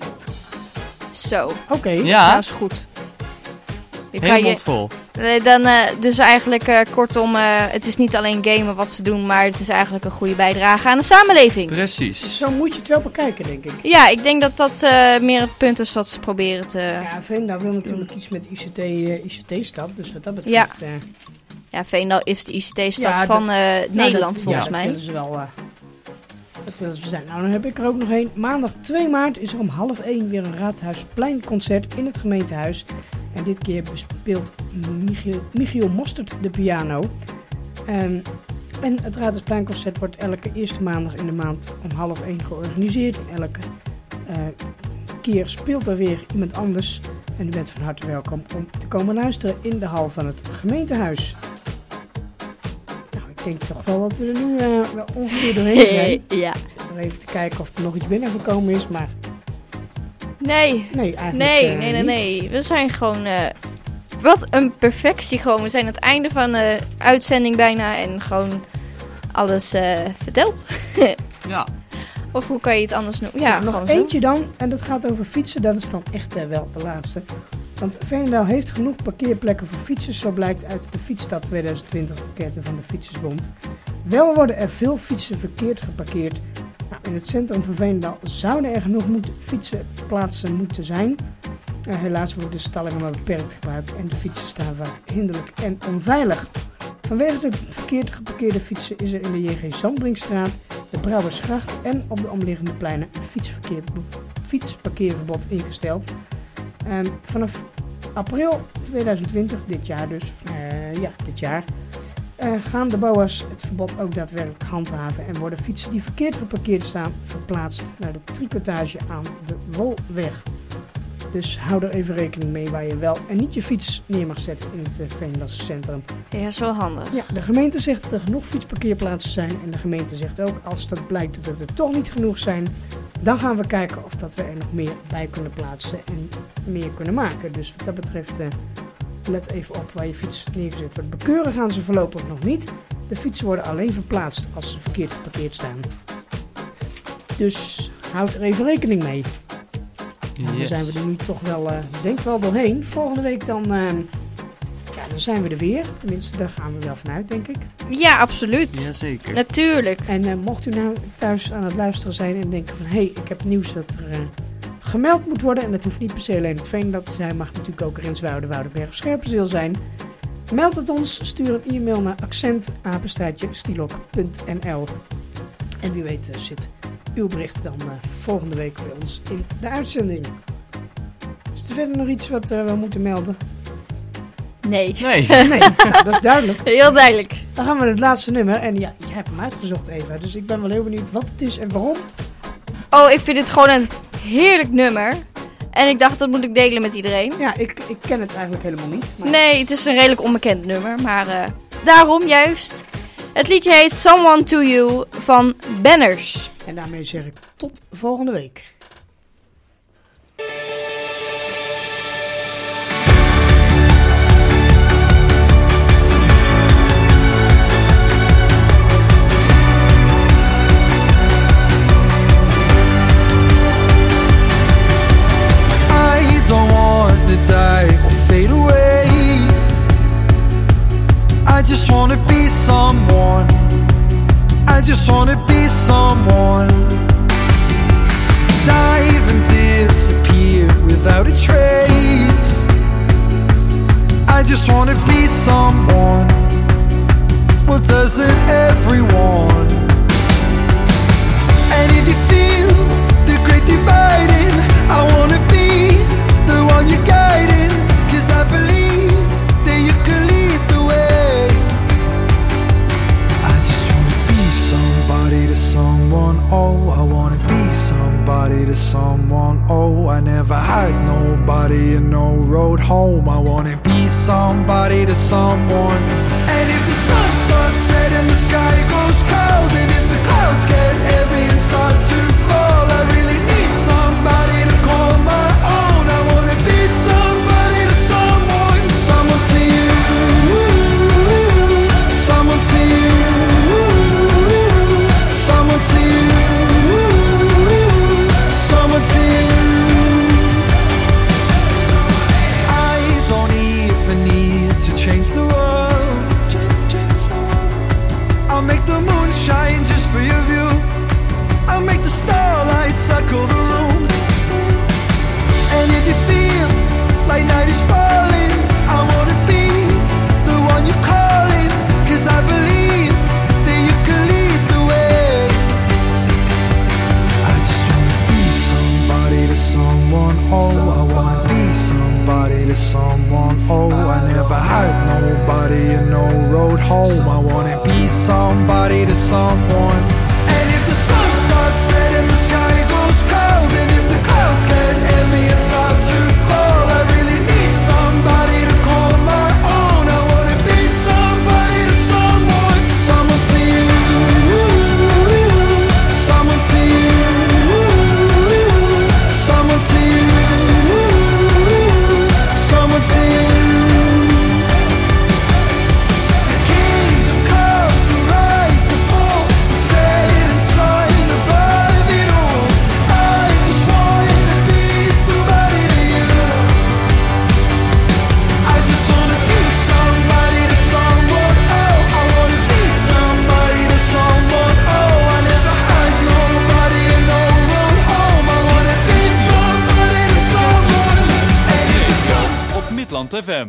Zo, Oké. Ja. dat is goed. Je kan Helemaal je, vol. dan, dus eigenlijk kortom, het is niet alleen gamen wat ze doen, maar het is eigenlijk een goede bijdrage aan de samenleving. Precies. Zo moet je het wel bekijken, denk ik. Ja, ik denk dat dat meer het punt is wat ze proberen te... Ja, Veenendaal wil natuurlijk iets met ICT-stad, dus wat dat betreft... Ja, Veenendaal is de ICT-stad Ja, van Nederland, dat, volgens ja, mij. Dat willen ze wel... dat willen ze zijn. Nou, dan heb ik er ook nog één. Maandag 2 maart is er om 12:30 weer een Raadhuispleinconcert in het gemeentehuis. En dit keer bespeelt Michiel Mostert de piano. En het Raadhuispleinconcert wordt elke eerste maandag in de maand om 12:30 georganiseerd. En elke keer speelt er weer iemand anders. En u bent van harte welkom om te komen luisteren in de hal van het gemeentehuis. Nou, ik denk toch wel dat we er nu wel ongeveer doorheen zijn. Ja. Om even te kijken of er nog iets binnengekomen is, maar Nee, nee, eigenlijk niet. nee. We zijn gewoon... wat een perfectie gewoon. We zijn aan het einde van de uitzending bijna en gewoon alles verteld. Ja. Of hoe kan je het anders noemen? Ja, Ja, nog gewoon zo. eentje dan, en dat gaat over fietsen. Dat is dan echt wel de laatste. Want Veenendaal heeft genoeg parkeerplekken voor fietsers, zo blijkt uit de Fietsstad 2020 enquête van de Fietsersbond. Wel worden er veel fietsen verkeerd geparkeerd. Nou, in het centrum van Veenendaal zouden er genoeg fietsenplaatsen moeten zijn. Helaas worden de stallingen maar beperkt gebruikt en de fietsen staan vaak hinderlijk en onveilig. Vanwege de verkeerd geparkeerde fietsen is er in de J.G. Zandbrinkstraat, de Brouwersgracht en op de omliggende pleinen een fietsparkeerverbod ingesteld. Vanaf april 2020, dit jaar dus, gaan de BOA's het verbod ook daadwerkelijk handhaven en worden fietsen die verkeerd geparkeerd staan verplaatst naar de tricotage aan de Wolweg. Dus hou er even rekening mee waar je wel en niet je fiets neer mag zetten in het Veenendaal-centrum. Ja, is wel handig. Ja, de gemeente zegt dat er genoeg fietsparkeerplaatsen zijn en de gemeente zegt ook als dat blijkt dat er toch niet genoeg zijn, dan gaan we kijken of dat we er nog meer bij kunnen plaatsen en meer kunnen maken. Dus wat dat betreft let even op waar je fiets neergezet wordt. Bekeuren gaan ze voorlopig nog niet. De fietsen worden alleen verplaatst als ze verkeerd geparkeerd staan. Dus houd er even rekening mee. Nou, dan zijn we er nu toch wel, denk wel doorheen. Volgende week dan zijn we er weer. Tenminste, daar gaan we wel vanuit, denk ik. Ja, absoluut. Jazeker. Natuurlijk. En mocht u nou thuis aan het luisteren zijn en denken van hé, ik heb nieuws dat er gemeld moet worden. En dat hoeft niet per se alleen het Veenendaal te zijn. Mag natuurlijk ook Renswoude, Woudenberg of Scherpenzeel zijn. Meld het ons. Stuur een e-mail naar accent@stilok.nl. En wie weet zit uw bericht dan volgende week bij ons in de uitzending. Is er verder nog iets wat we moeten melden? Nee. Nee, dat is duidelijk. Heel duidelijk. Dan gaan we naar het laatste nummer. En ja, je hebt hem uitgezocht, Eva. Dus ik ben wel heel benieuwd wat het is en waarom. Oh, ik vind het gewoon een heerlijk nummer. En ik dacht, dat moet ik delen met iedereen. Ja, ik ken het eigenlijk helemaal niet. Maar... Nee, het is een redelijk onbekend nummer. Maar daarom juist. Het liedje heet Someone to You van Banners. En daarmee zeg ik tot volgende week. Die or fade away. I just wanna be someone. I just wanna be someone. Dive and disappear without a trace. I just wanna be someone. Well, doesn't everyone? And if you feel the great dividing, I wanna be the one you're guiding, 'cause I believe that you can lead the way. I just wanna be somebody to someone, oh, I wanna be somebody to someone, oh, I never had nobody and no road home, I wanna be somebody to someone. And if the sun starts setting, the sky goes cold, and if the clouds get heavy and start to fall, I really need somebody to call my own. I wanna be somebody to someone, someone to you, someone to you, someone to you, someone to you. I don't even need to change the world. I'll make the moon shine just for your view. I'll make the starlight circle the room. And if you feel like night is falling, I wanna be the one you're calling, 'cause I believe that you can lead the way. I just wanna be somebody to someone, oh, I wanna be somebody to someone, oh, I never had nobody and no road home, I wanna be somebody to someone. And if the sun starts setting, the sky goes cold, and if the clouds get heavy and start to fall, I really need somebody to call my own. I wanna be somebody to someone, someone to you, someone to you, someone to you, someone to you. The kingdom come, the rise, the fall, the set and shine above it all. I just wanna be somebody to you. I just wanna be somebody to someone, oh, I wanna be somebody to someone, oh, I never had nobody and no road home, I wanna be somebody to someone. And if the sun's Op Midland FM.